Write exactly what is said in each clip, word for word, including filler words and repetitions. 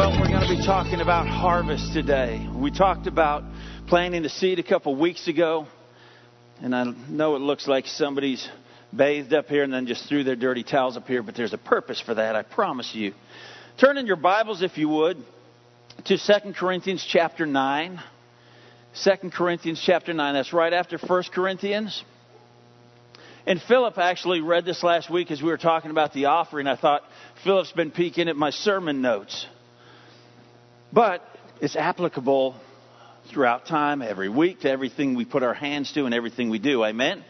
Well, we're going to be talking about harvest today. We talked about planting the seed a couple weeks ago. And I know it looks like somebody's bathed up here and then just threw their dirty towels up here. But there's a purpose for that, I promise you. Turn in your Bibles, if you would, to Second Corinthians chapter nine. Second Corinthians chapter nine. That's right after First Corinthians. And Philip actually read this last week as we were talking about the offering. I thought, Philip's been peeking at my sermon notes. But it's applicable throughout time, every week, to everything we put our hands to and everything we do. Amen?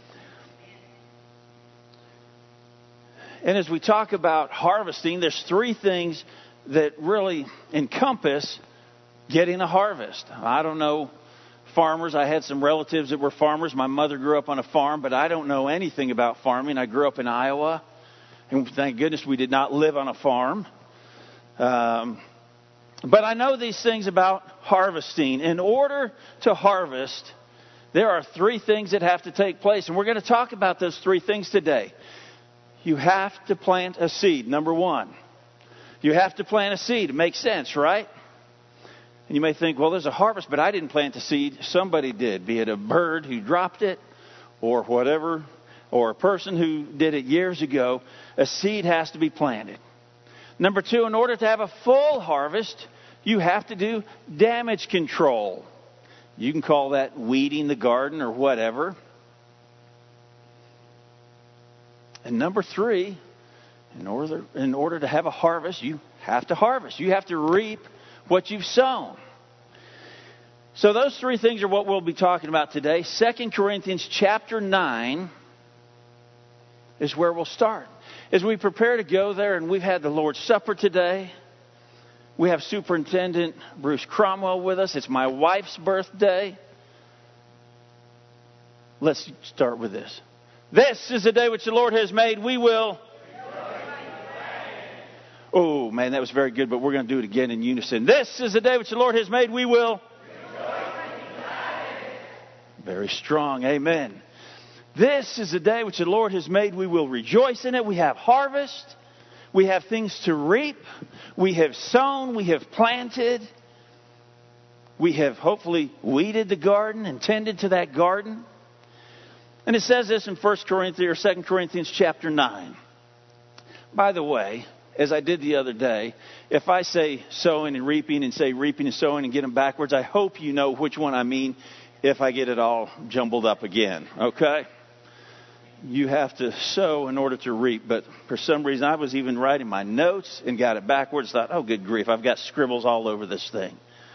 And as we talk about harvesting, there's three things that really encompass getting a harvest. I don't know farmers. I had some relatives that were farmers. My mother grew up on a farm, but I don't know anything about farming. I grew up in Iowa, and thank goodness we did not live on a farm. Um, but I know these things about harvesting. In order to harvest, there are three things that have to take place, and we're going to talk about those three things today. You have to plant a seed, number one. You have to plant a seed. It makes sense, right? And you may think, well, there's a harvest, but I didn't plant the seed. Somebody did, be it a bird who dropped it or whatever, or a person who did it years ago. A seed has to be planted. Number two, in order to have a full harvest, you have to do damage control. You can call that weeding the garden or whatever. And number three, in order, in order to have a harvest, you have to harvest. You have to reap what you've sown. So those three things are what we'll be talking about today. Second Corinthians chapter nine is where we'll start. As we prepare to go there, and we've had the Lord's Supper today. We have Superintendent Bruce Cromwell with us. It's my wife's birthday. Let's start with this. This is the day which the Lord has made. We will... Oh, man, that was very good, but we're going to do it again in unison. This is the day which the Lord has made. We will... Very strong. Amen. This is the day which the Lord has made. We will rejoice in it. We have harvest. We have things to reap. We have sown. We have planted. We have hopefully weeded the garden and tended to that garden. And it says this in First Corinthians or Second Corinthians chapter nine. By the way, as I did the other day, if I say sowing and reaping and say reaping and sowing and get them backwards, I hope you know which one I mean if I get it all jumbled up again. Okay? You have to sow in order to reap. But for some reason, I was even writing my notes and got it backwards. Thought, oh, good grief, I've got scribbles all over this thing.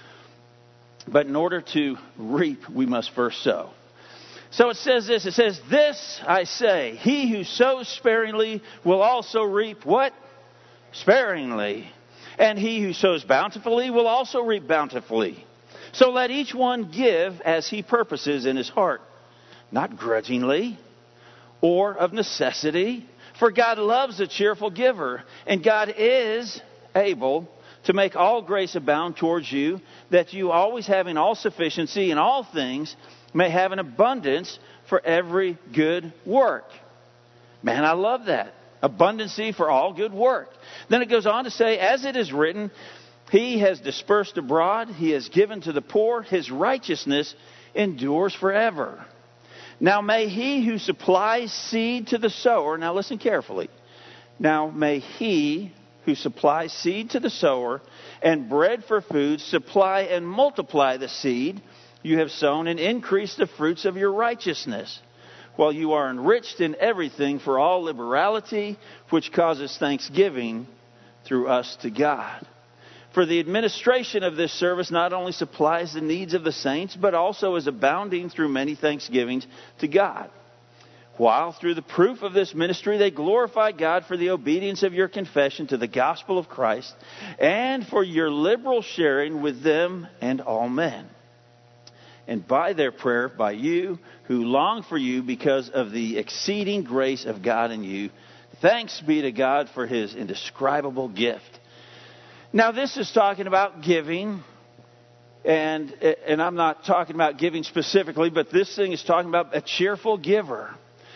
But in order to reap, we must first sow. So it says this. It says, this I say, he who sows sparingly will also reap what? Sparingly. And he who sows bountifully will also reap bountifully. So let each one give as he purposes in his heart, not grudgingly or of necessity. For God loves a cheerful giver, and God is able to make all grace abound towards you, that you always having all sufficiency in all things may have an abundance for every good work. Man, I love that. Abundancy for all good work. Then it goes on to say, as it is written, he has dispersed abroad, he has given to the poor, his righteousness endures forever. Now may he who supplies seed to the sower, now listen carefully. Now may he who supplies seed to the sower and bread for food supply and multiply the seed you have sown and increase the fruits of your righteousness, while you are enriched in everything for all liberality, which causes thanksgiving through us to God. For the administration of this service not only supplies the needs of the saints, but also is abounding through many thanksgivings to God. While through the proof of this ministry they glorify God for the obedience of your confession to the gospel of Christ, and for your liberal sharing with them and all men. And by their prayer, by you who long for you because of the exceeding grace of God in you, thanks be to God for his indescribable gift. Now this is talking about giving, and and I'm not talking about giving specifically, but this thing is talking about a cheerful giver.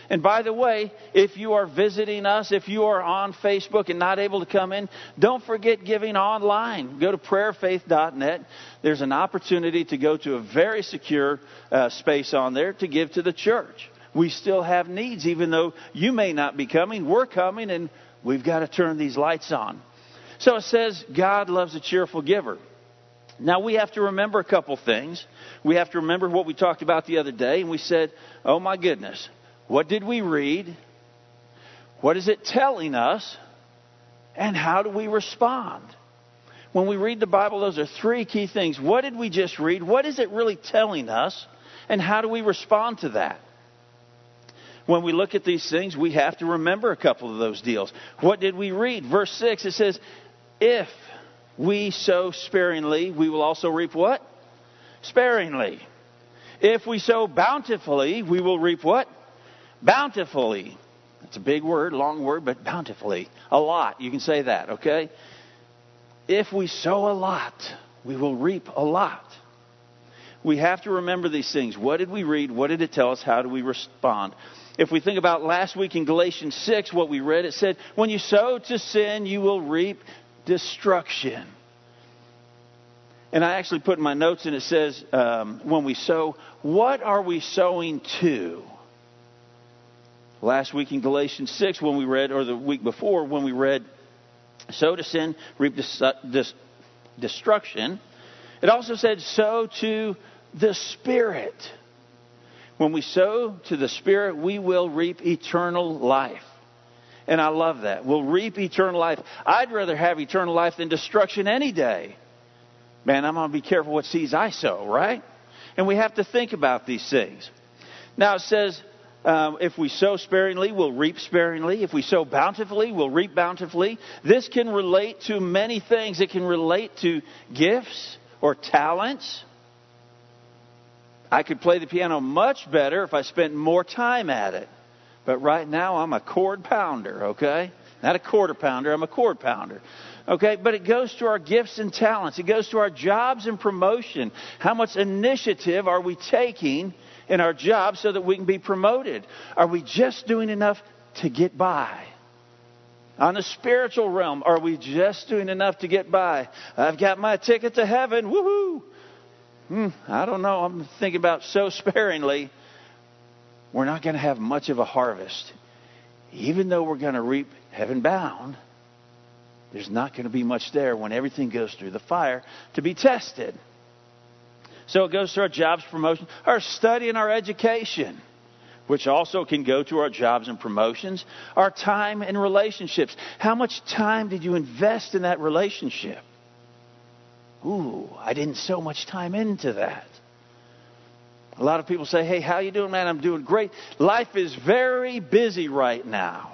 And by the way, if you are visiting us, if you are on Facebook and not able to come in, don't forget giving online. Go to prayer faith dot net. There's an opportunity to go to a very secure uh, space on there to give to the church. We still have needs, even though you may not be coming. We're coming, and we've got to turn these lights on. So it says God loves a cheerful giver. Now, we have to remember a couple things. We have to remember what we talked about the other day. And we said, oh, my goodness, what did we read? What is it telling us? And how do we respond? When we read the Bible, those are three key things. What did we just read? What is it really telling us? And how do we respond to that? When we look at these things, we have to remember a couple of those deals. What did we read? Verse six, it says, if we sow sparingly, we will also reap what? Sparingly. If we sow bountifully, we will reap what? Bountifully. It's a big word, long word, but bountifully. A lot. You can say that, okay? If we sow a lot, we will reap a lot. We have to remember these things. What did we read? What did it tell us? How do we respond? If we think about last week in Galatians six, what we read, it said, when you sow to sin, you will reap destruction. And I actually put in my notes, and it says, um, when we sow, what are we sowing to? Last week in Galatians six, when we read, or the week before, when we read, sow to sin, reap dis- dis- destruction. It also said, sow to the Spirit. When we sow to the Spirit, we will reap eternal life. And I love that. We'll reap eternal life. I'd rather have eternal life than destruction any day. Man, I'm going to be careful what seeds I sow, right? And we have to think about these things. Now it says, um, if we sow sparingly, we'll reap sparingly. If we sow bountifully, we'll reap bountifully. This can relate to many things. It can relate to gifts or talents. I could play the piano much better if I spent more time at it. But right now, I'm a chord pounder, okay? Not a quarter pounder, I'm a chord pounder. Okay, but it goes to our gifts and talents. It goes to our jobs and promotion. How much initiative are we taking in our job so that we can be promoted? Are we just doing enough to get by? On the spiritual realm, are we just doing enough to get by? I've got my ticket to heaven, woohoo! Hmm, I don't know, I'm thinking about sow sparingly. We're not going to have much of a harvest. Even though we're going to reap heaven bound, there's not going to be much there when everything goes through the fire to be tested. So it goes to our jobs, promotion, our study and our education, which also can go to our jobs and promotions, our time and relationships. How much time did you invest in that relationship? Ooh, I didn't sow much time into that. A lot of people say, hey, how you doing, man? I'm doing great. Life is very busy right now.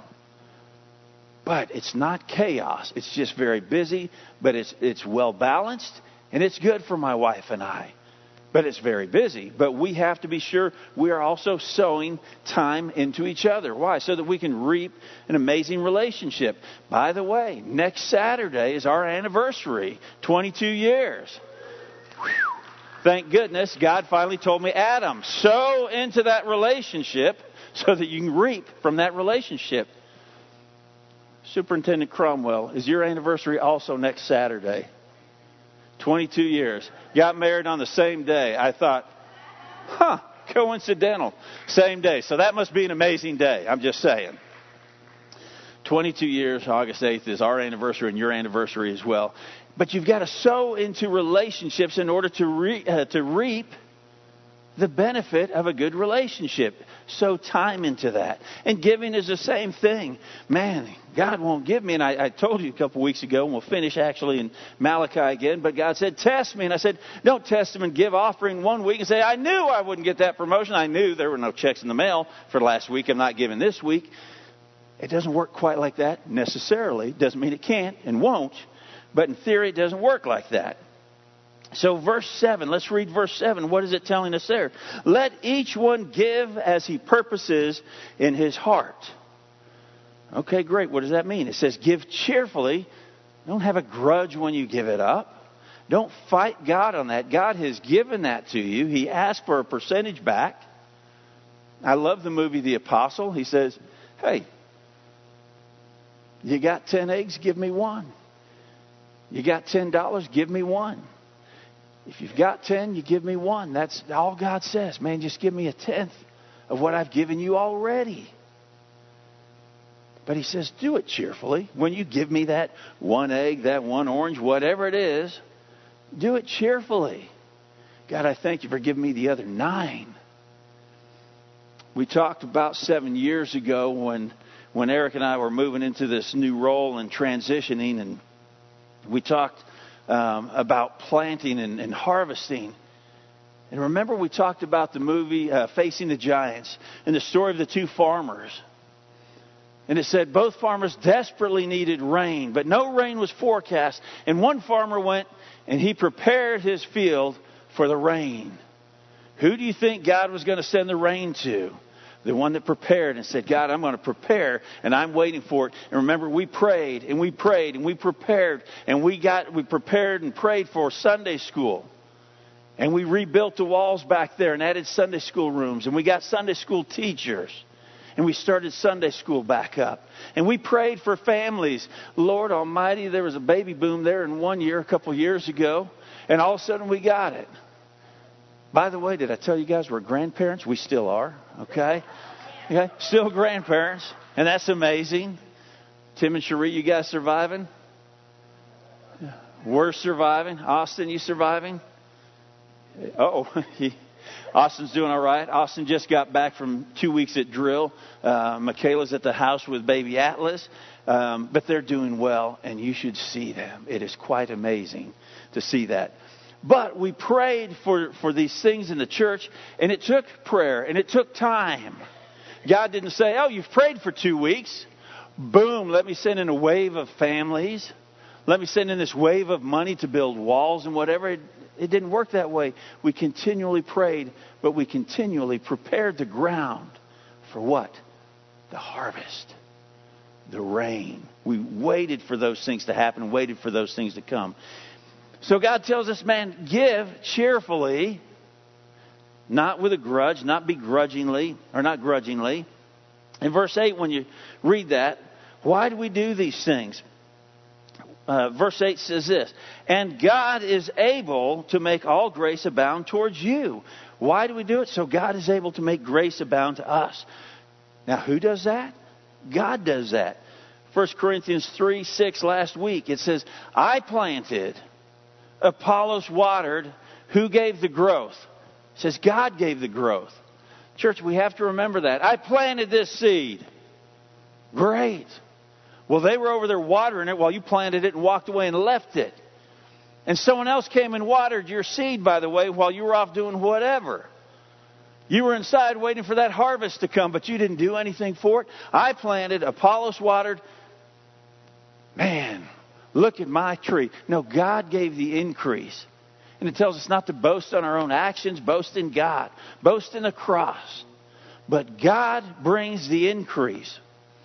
But it's not chaos. It's just very busy, but it's it's well balanced, and it's good for my wife and I. But it's very busy. But we have to be sure we are also sowing time into each other. Why? So that we can reap an amazing relationship. By the way, next Saturday is our anniversary, twenty-two years. Whew. Thank goodness God finally told me, Adam, sow into that relationship so that you can reap from that relationship. Superintendent Cromwell, is your anniversary also next Saturday? twenty-two years. Got married on the same day. I thought, huh, coincidental. Same day. So that must be an amazing day. I'm just saying. twenty-two years, August eighth is our anniversary and your anniversary as well. But you've got to sow into relationships in order to, re, uh, to reap the benefit of a good relationship. Sow time into that. And giving is the same thing. Man, God won't give me. And I, I told you a couple weeks ago, and we'll finish actually in Malachi again. But God said, test me. And I said, don't test him and give offering one week and say, I knew I wouldn't get that promotion. I knew there were no checks in the mail for last week. I'm not giving this week. It doesn't work quite like that necessarily. Doesn't mean it can't and won't. But in theory, it doesn't work like that. So verse seven, let's read verse seven. What is it telling us there? Let each one give as he purposes in his heart. Okay, great. What does that mean? It says give cheerfully. Don't have a grudge when you give it up. Don't fight God on that. God has given that to you. He asked for a percentage back. I love the movie The Apostle. He says, hey, you got ten eggs, give me one. You got ten dollars, give me one. If you've got ten, you give me one. That's all God says. Man, just give me a tenth of what I've given you already. But he says, do it cheerfully. When you give me that one egg, that one orange, whatever it is, do it cheerfully. God, I thank you for giving me the other nine. We talked about seven years ago when, when Eric and I were moving into this new role and transitioning, and we talked um, about planting and, and harvesting. And remember we talked about the movie uh, Facing the Giants and the story of the two farmers. And it said both farmers desperately needed rain, but no rain was forecast. And one farmer went and he prepared his field for the rain. Who do you think God was going to send the rain to? The one that prepared and said, God, I'm going to prepare and I'm waiting for it. And remember, we prayed and we prayed and we prepared and we got we prepared and prayed for Sunday school. And we rebuilt the walls back there and added Sunday school rooms. And we got Sunday school teachers. And we started Sunday school back up. And we prayed for families. Lord Almighty, there was a baby boom there in one year, a couple years ago. And all of a sudden we got it. By the way, did I tell you guys we're grandparents? We still are, okay? Okay, still grandparents, and that's amazing. Tim and Cherie, you guys surviving? We're surviving. Austin, you surviving? Oh, Austin's doing all right. Austin just got back from two weeks at drill. Uh, Michaela's at the house with baby Atlas, um, but they're doing well, and you should see them. It is quite amazing to see that. But we prayed for, for these things in the church, and it took prayer, and it took time. God didn't say, oh, you've prayed for two weeks. Boom, let me send in a wave of families. Let me send in this wave of money to build walls and whatever. It, it didn't work that way. We continually prayed, but we continually prepared the ground for what? The harvest, the rain. We waited for those things to happen, waited for those things to come. So God tells us, man, give cheerfully, not with a grudge, not begrudgingly, or not grudgingly. In verse eight, when you read that, why do we do these things? Uh, verse eight says this, and God is able to make all grace abound towards you. Why do we do it? So God is able to make grace abound to us. Now, who does that? God does that. First Corinthians three six last week, it says, I planted, Apollos watered, who gave the growth? It says God gave the growth. Church, we have to remember that. I planted this seed. Great. Well, they were over there watering it while you planted it and walked away and left it. And someone else came and watered your seed, by the way, while you were off doing whatever. You were inside waiting for that harvest to come, but you didn't do anything for it. I planted, Apollos watered. Man, look at my tree. No, God gave the increase. And it tells us not to boast on our own actions, boast in God, boast in the cross. But God brings the increase.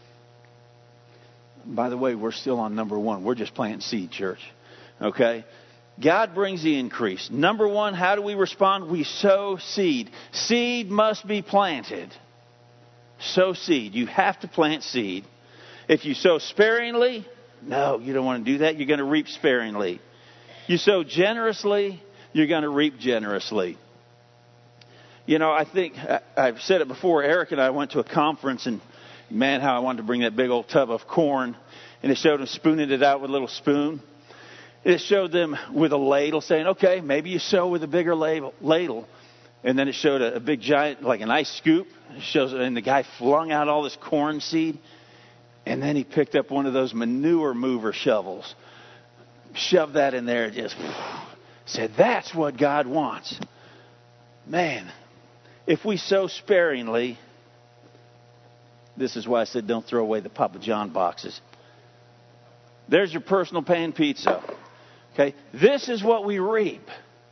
By the way, we're still on number one. We're just planting seed, church. Okay? God brings the increase. Number one, how do we respond? We sow seed. Seed must be planted. Sow seed. You have to plant seed. If you sow sparingly, no, you don't want to do that. You're going to reap sparingly. You sow generously, you're going to reap generously. You know, I think, I've said it before, Eric and I went to a conference, and man, how I wanted to bring that big old tub of corn. And it showed them spooning it out with a little spoon. It showed them with a ladle saying, okay, maybe you sow with a bigger ladle. And then it showed a, a big giant, like an ice scoop. It shows, and the guy flung out all this corn seed. And then he picked up one of those manure mover shovels. Shoved that in there and just said, that's what God wants. Man, if we sow sparingly, this is why I said don't throw away the Papa John boxes. There's your personal pan pizza. Okay, this is what we reap.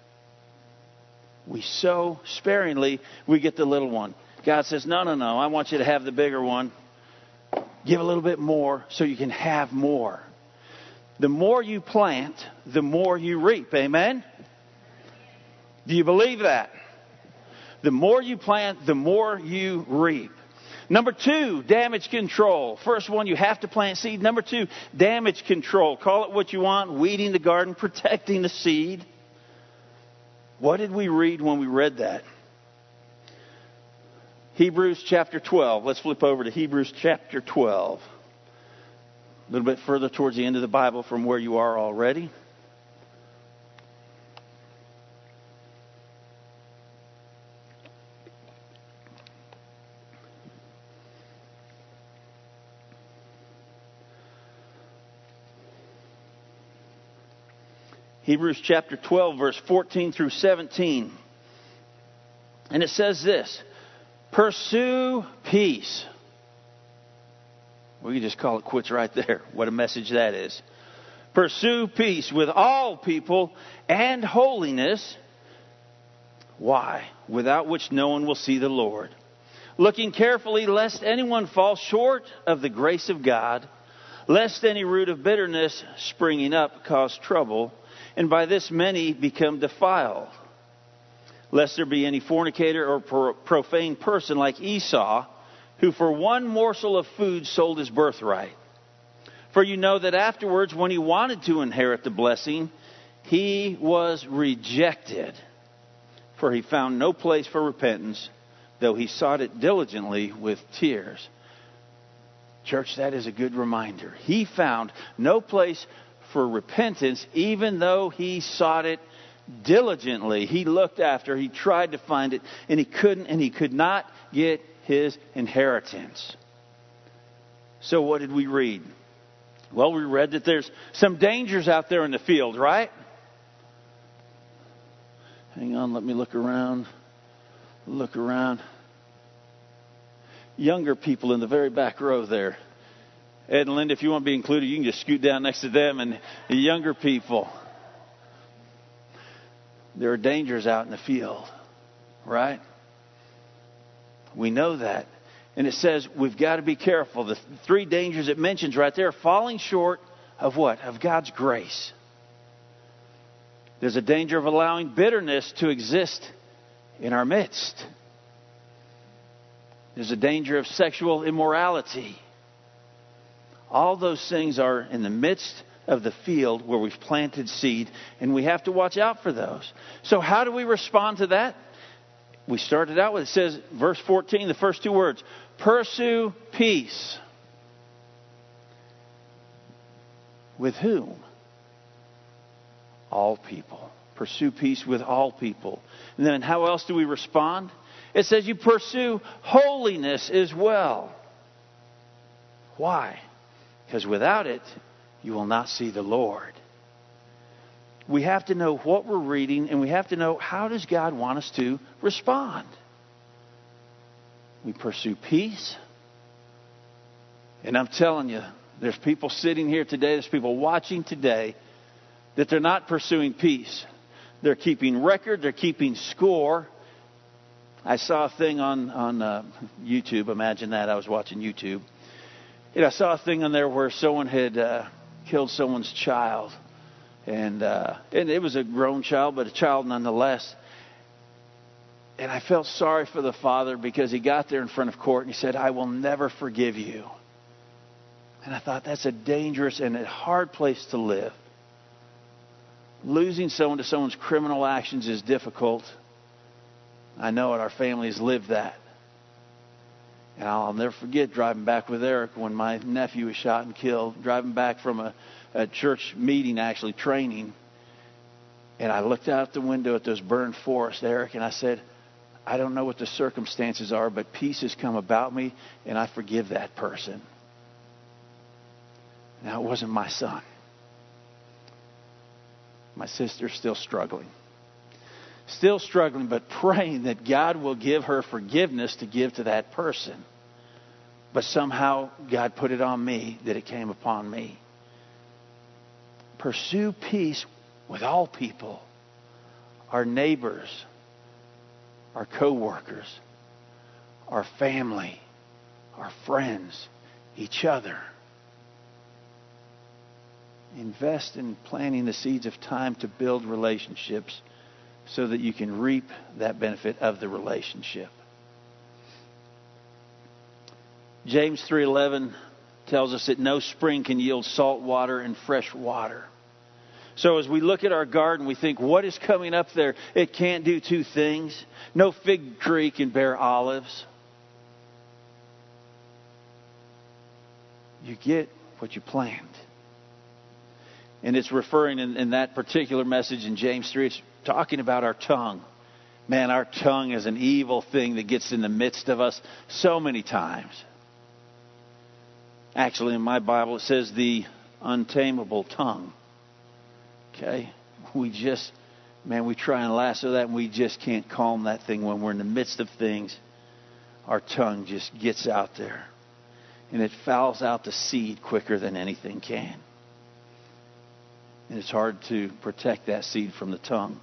We sow sparingly, we get the little one. God says, no, no, no, I want you to have the bigger one. Give a little bit more so you can have more. The more you plant, the more you reap. Amen? Do you believe that? The more you plant, the more you reap. Number two, damage control. First one, you have to plant seed. Number two, damage control. Call it what you want. Weeding the garden, protecting the seed. What did we read when we read that? Hebrews chapter twelve. Let's flip over to Hebrews chapter twelve. A little bit further towards the end of the Bible from where you are already. Hebrews chapter twelve, verse fourteen through seventeen. And it says this: pursue peace. We can just call it quits right there. What a message that is. Pursue peace with all people and holiness. Why? Without which no one will see the Lord. Looking carefully lest anyone fall short of the grace of God, lest any root of bitterness springing up cause trouble, and by this many become defiled. Lest there be any fornicator or profane person like Esau, who for one morsel of food sold his birthright. For you know that afterwards, when he wanted to inherit the blessing, he was rejected. For he found no place for repentance, though he sought it diligently with tears. Church, that is a good reminder. He found no place for repentance, even though he sought it diligently. He looked after, he tried to find it, and he couldn't, and he could not get his inheritance. So what did we read? Well, we read that there's some dangers out there in the field, right? Hang on, let me look around. Look around. Younger people in the very back row there. Ed and Linda, if you want to be included, you can just scoot down next to them. And the younger people. There are dangers out in the field, right? We know that. And it says we've got to be careful. The three dangers it mentions right there, falling short of what? Of God's grace. There's a danger of allowing bitterness to exist in our midst. There's a danger of sexual immorality. All those things are in the midst of the field where we've planted seed, and we have to watch out for those. So how do we respond to that? We started out with, it says, verse fourteen, the first two words, pursue peace. With whom? All people. Pursue peace with all people. And then how else do we respond? It says you pursue holiness as well. Why? Because without it, you will not see the Lord. We have to know what we're reading, and we have to know how does God want us to respond. We pursue peace. And I'm telling you, there's people sitting here today, there's people watching today, that they're not pursuing peace. They're keeping record, they're keeping score. I saw a thing on, on uh, YouTube. Imagine that, I was watching YouTube. And I saw a thing on there where someone had uh, killed someone's child. And, uh, and it was a grown child, but a child nonetheless. And I felt sorry for the father because he got there in front of court and he said, I will never forgive you. And I thought that's a dangerous and a hard place to live. Losing someone to someone's criminal actions is difficult. I know it. Our family has lived that. And I'll never forget driving back with Eric when my nephew was shot and killed. Driving back from a, a church meeting, actually training. And I looked out the window at those burned forests, Eric, and I said, I don't know what the circumstances are, but peace has come about me, and I forgive that person. Now, it wasn't my son. My sister's still struggling. Still struggling, but praying that God will give her forgiveness to give to that person. But somehow God put it on me that it came upon me. Pursue peace with all people. Our neighbors, our co-workers, our family, our friends, each other. Invest in planting the seeds of time to build relationships so that you can reap that benefit of the relationship. James three eleven tells us that no spring can yield salt water and fresh water. So as we look at our garden, we think, what is coming up there? It can't do two things. No fig tree can bear olives. You get what you plant. And it's referring in, in that particular message in James three, it's talking about our tongue. Man, our tongue is an evil thing that gets in the midst of us so many times. Actually, in my Bible, it says the untamable tongue. Okay? We just, man, we try and lasso that, and we just can't calm that thing when we're in the midst of things. Our tongue just gets out there. And it fouls out the seed quicker than anything can. And it's hard to protect that seed from the tongue.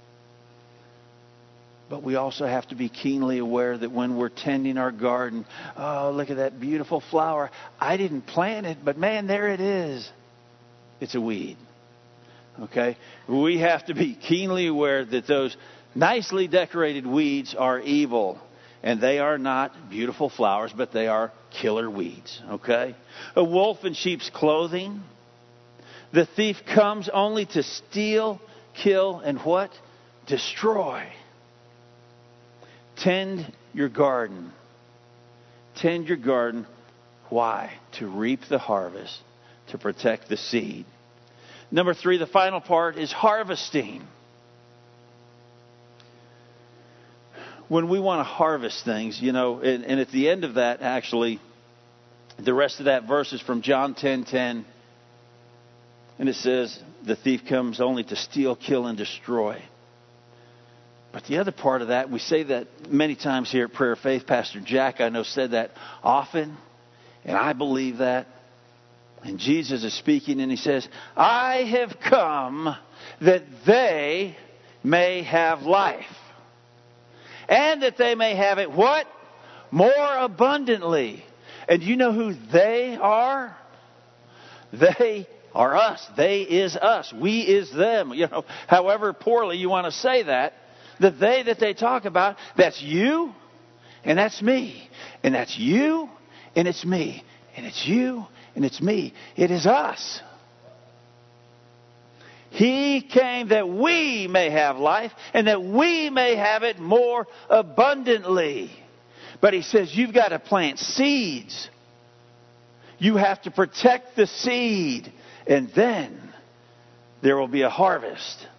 But we also have to be keenly aware that when we're tending our garden, oh, look at that beautiful flower. I didn't plant it, but man, there it is. It's a weed. Okay? We have to be keenly aware that those nicely decorated weeds are evil. And they are not beautiful flowers, but they are killer weeds. Okay? A wolf in sheep's clothing. The thief comes only to steal, kill, and what? Destroy. Tend your garden. Tend your garden. Why? To reap the harvest. To protect the seed. Number three, the final part is harvesting. When we want to harvest things, you know, and, and at the end of that, actually, the rest of that verse is from John ten ten. And it says, the thief comes only to steal, kill, and destroy. But the other part of that, we say that many times here at Prayer of Faith. Pastor Jack, I know, said that often. And I believe that. And Jesus is speaking and he says, I have come that they may have life. And that they may have it what? More abundantly. And you know who they are? They are us. They is us. We is them. You know, however poorly you want to say that. The they that they talk about, that's you and that's me. And that's you and it's me. And it's you and it's me. It is us. He came that we may have life and that we may have it more abundantly. But he says you've got to plant seeds. You have to protect the seed. And then there will be a harvest.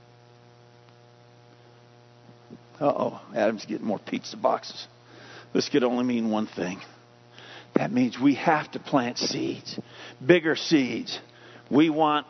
Uh-oh, Adam's getting more pizza boxes. This could only mean one thing. That means we have to plant seeds. Bigger seeds. We want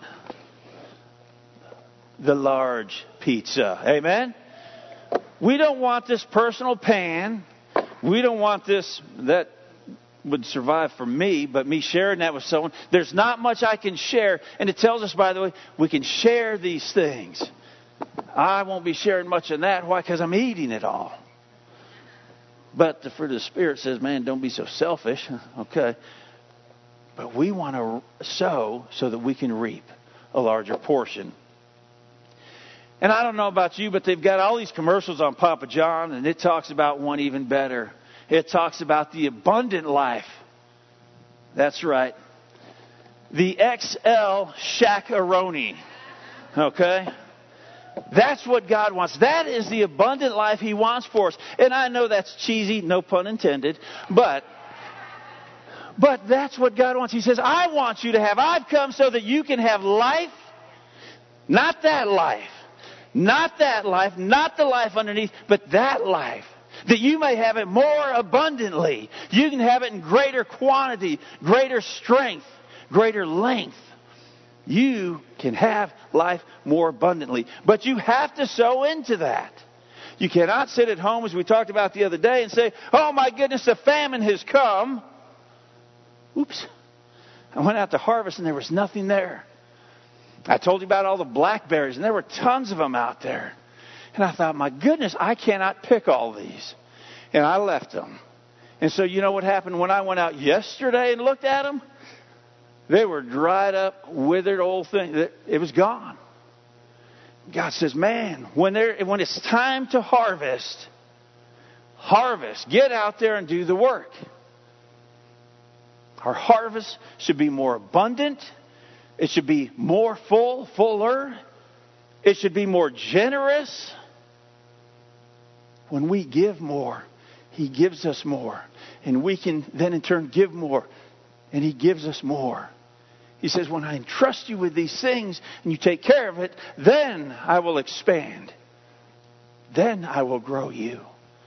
the large pizza. Amen? We don't want this personal pan. We don't want this, that would survive for me, but me sharing that with someone. There's not much I can share. And it tells us, by the way, we can share these things. I won't be sharing much of that. Why? Because I'm eating it all. But the fruit of the Spirit says, man, don't be so selfish. Okay. But we want to sow so that we can reap a larger portion. And I don't know about you, but they've got all these commercials on Papa John, and it talks about one even better. It talks about the abundant life. That's right. The X L Shack-a-roni. Okay? That's what God wants. That is the abundant life He wants for us. And I know that's cheesy, no pun intended, but but that's what God wants. He says, I want you to have, I've come so that you can have life, not that life, not that life, not the life underneath, but that life. That you may have it more abundantly. You can have it in greater quantity, greater strength, greater length. You can have life more abundantly. But you have to sow into that. You cannot sit at home, as we talked about the other day, and say, oh my goodness, the famine has come. Oops. I went out to harvest and there was nothing there. I told you about all the blackberries, and there were tons of them out there. And I thought, my goodness, I cannot pick all these. And I left them. And so you know what happened when I went out yesterday and looked at them? They were dried up, withered old things. It was gone. God says, man, when there, when it's time to harvest, harvest. Get out there and do the work. Our harvest should be more abundant. It should be more full, fuller. It should be more generous. When we give more, He gives us more. And we can then in turn give more. And He gives us more. He says, when I entrust you with these things and you take care of it, then I will expand. Then I will grow you.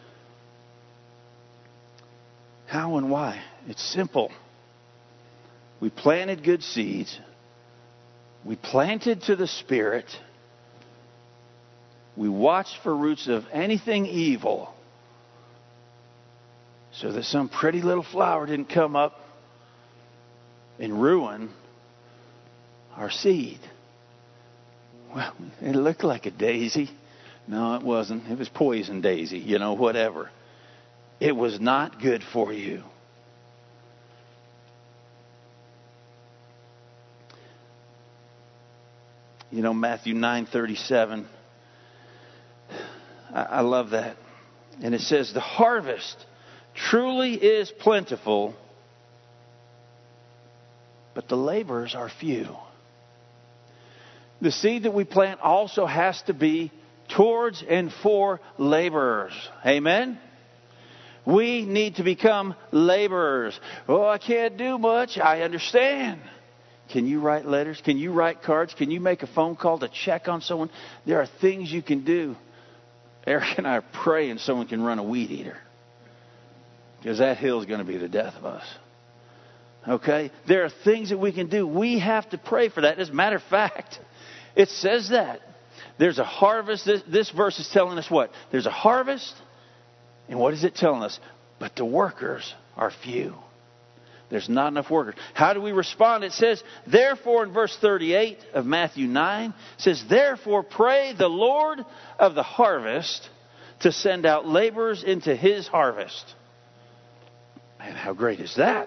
How and why? It's simple. We planted good seeds. We planted to the Spirit. We watched for roots of anything evil so that some pretty little flower didn't come up and ruin our seed. Well, it looked like a daisy. No, it wasn't. It was poison daisy, you know, whatever. It was not good for you. You know, Matthew nine thirty-seven. I, I love that. And it says, the harvest truly is plentiful, but the laborers are few. The seed that we plant also has to be towards and for laborers. Amen? We need to become laborers. Oh, I can't do much. I understand. Can you write letters? Can you write cards? Can you make a phone call to check on someone? There are things you can do. Eric and I are praying someone can run a weed eater, because that hill is going to be the death of us. Okay? There are things that we can do. We have to pray for that. As a matter of fact, it says that. There's a harvest. This, this verse is telling us what? There's a harvest. And what is it telling us? But the workers are few. There's not enough workers. How do we respond? It says, therefore, in verse thirty-eight of Matthew nine, it says, therefore pray the Lord of the harvest to send out laborers into His harvest. Man, how great is that?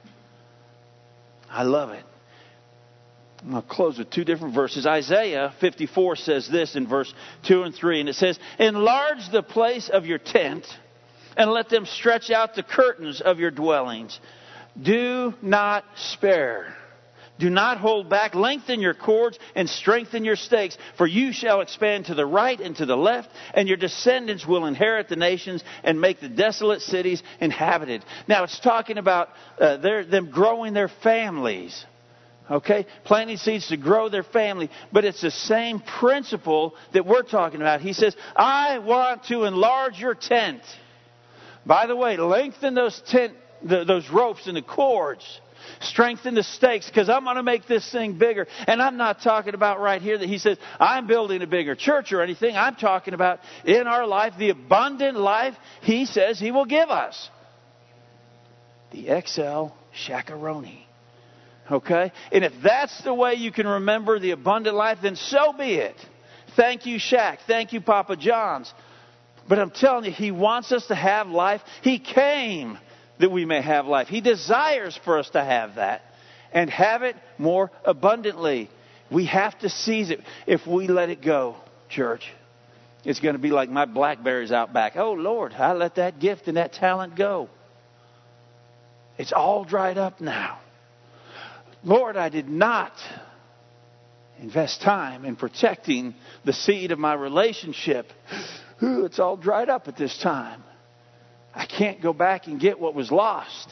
I love it. I'm going to close with two different verses. Isaiah fifty-four says this in verse two and three. And it says, enlarge the place of your tent and let them stretch out the curtains of your dwellings. Do not spare. Do not hold back. Lengthen your cords and strengthen your stakes. For you shall expand to the right and to the left. And your descendants will inherit the nations and make the desolate cities inhabited. Now it's talking about uh, their, them growing their families. Okay? Planting seeds to grow their family. But it's the same principle that we're talking about. He says, I want to enlarge your tent. By the way, lengthen those tent The, those ropes and the cords. Strengthen the stakes, because I'm going to make this thing bigger. And I'm not talking about right here that He says, I'm building a bigger church or anything. I'm talking about in our life, the abundant life He says He will give us. The X L Shakaroni. Okay? And if that's the way you can remember the abundant life, then so be it. Thank you, Shaq. Thank you, Papa John's. But I'm telling you, He wants us to have life. He came that we may have life. He desires for us to have that and have it more abundantly. We have to seize it. If we let it go, church, it's going to be like my blackberries out back. Oh, Lord, I let that gift and that talent go. It's all dried up now. Lord, I did not invest time in protecting the seed of my relationship. Ooh, it's all dried up at this time. I can't go back and get what was lost.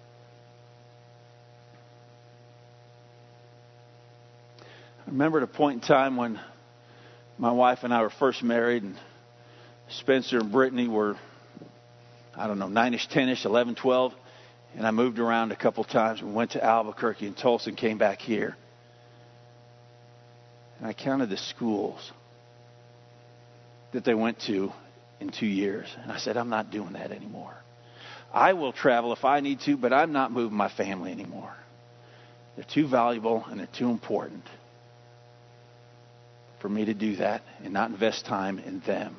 I remember at a point in time when my wife and I were first married, and Spencer and Brittany were, I don't know, nine-ish, ten-ish, eleven, twelve. And I moved around a couple times. We went to Albuquerque and Tulsa and came back here. And I counted the schools that they went to in two years. And I said, I'm not doing that anymore. I will travel if I need to, but I'm not moving my family anymore. They're too valuable and they're too important for me to do that and not invest time in them.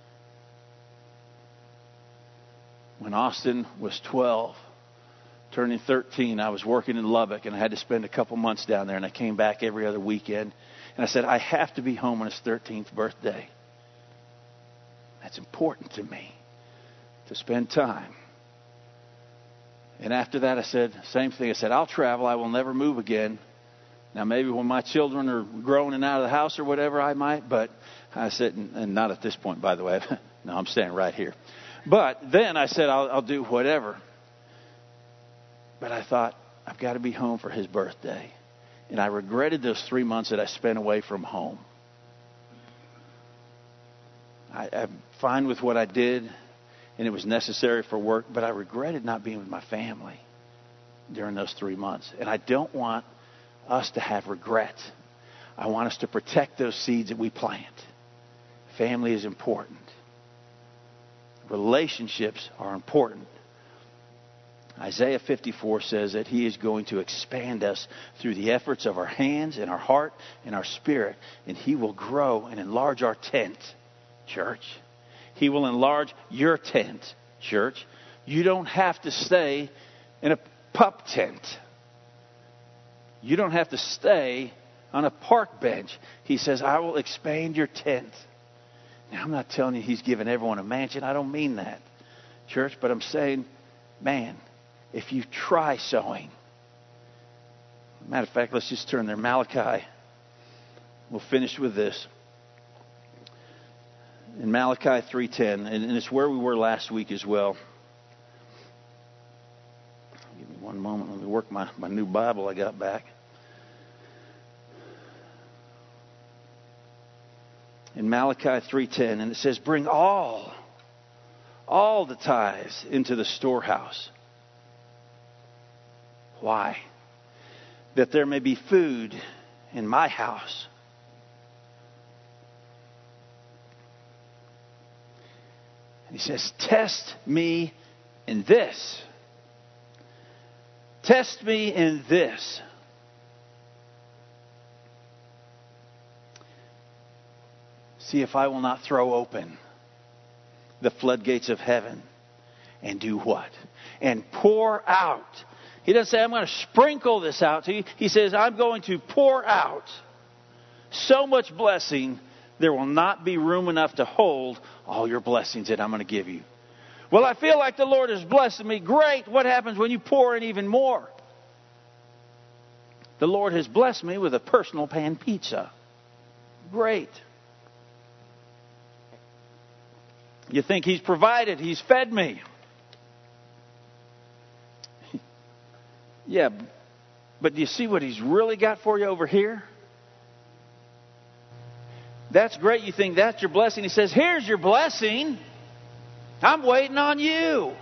When Austin was twelve, turning thirteen, I was working in Lubbock, and I had to spend a couple months down there, and I came back every other weekend. And I said, I have to be home on his thirteenth birthday. That's important to me, to spend time. And after that, I said, same thing. I said, I'll travel. I will never move again. Now, maybe when my children are grown and out of the house or whatever, I might. But I said, and not at this point, by the way. No, I'm staying right here. But then I said, I'll, I'll do whatever. But I thought, I've got to be home for his birthday. And I regretted those three months that I spent away from home. I, I'm fine with what I did, and it was necessary for work, but I regretted not being with my family during those three months. And I don't want us to have regret. I want us to protect those seeds that we plant. Family is important. Relationships are important. Isaiah fifty-four says that he is going to expand us through the efforts of our hands and our heart and our spirit. And he will grow and enlarge our tent, church. He will enlarge your tent, church. You don't have to stay in a pup tent. You don't have to stay on a park bench. He says, I will expand your tent. Now, I'm not telling you he's given everyone a mansion. I don't mean that, church. But I'm saying, man, if you try sowing. Matter of fact, let's just turn there. Malachi. We'll finish with this. In Malachi three ten, and it's where we were last week as well. Give me one moment. Let me work my, my new Bible I got back. In Malachi three ten, and it says, bring all, all the tithes into the storehouse. Why? That there may be food in my house. And he says, test me in this. Test me in this. See if I will not throw open the floodgates of heaven and do what? And pour out. He doesn't say, I'm going to sprinkle this out to you. He says, I'm going to pour out so much blessing, there will not be room enough to hold all your blessings that I'm going to give you. Well, I feel like the Lord is blessing me. Great. What happens when you pour in even more? The Lord has blessed me with a personal pan pizza. Great. You think He's provided, He's fed me. Yeah, but do you see what He's really got for you over here? That's great. You think that's your blessing. He says, here's your blessing. I'm waiting on you.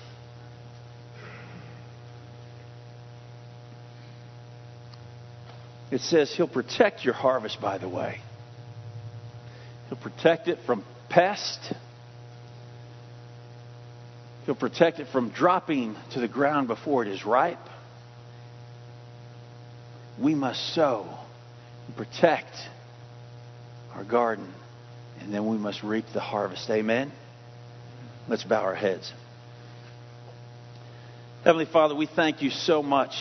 It says He'll protect your harvest, by the way. He'll protect it from pest. He'll protect it from dropping to the ground before it is ripe. We must sow and protect our garden, and then we must reap the harvest. Amen? Let's bow our heads. Heavenly Father, we thank you so much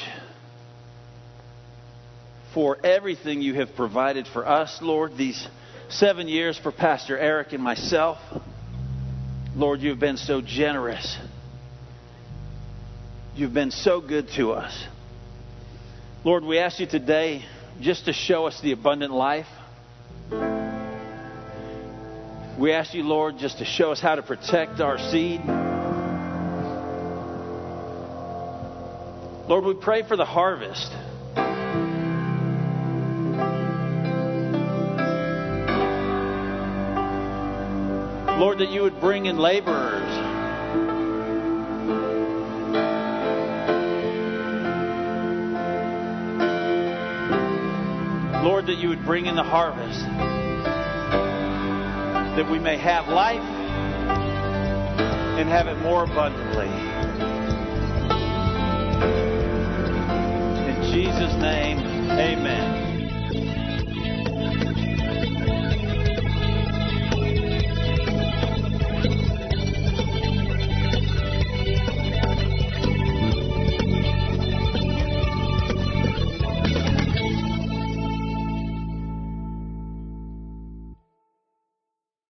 for everything you have provided for us, Lord, these seven years for Pastor Eric and myself. Lord, you've been so generous. You've been so good to us. Lord, we ask you today just to show us the abundant life. We ask you, Lord, just to show us how to protect our seed. Lord, we pray for the harvest. Lord, that you would bring in laborers. Lord, that you would bring in the harvest. That we may have life and have it more abundantly. In Jesus' name, amen.